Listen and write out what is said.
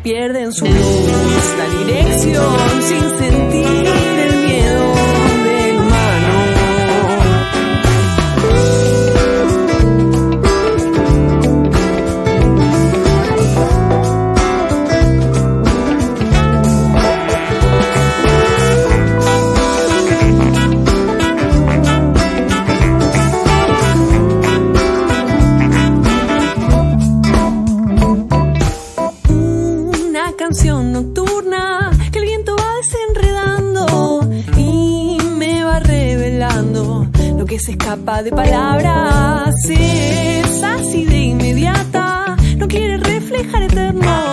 pierden su luz, la dirección sin sentir el miedo del humano. Canción nocturna que el viento va desenredando y me va revelando lo que se escapa de palabras. Es así de inmediata, no quiere reflejar eterno.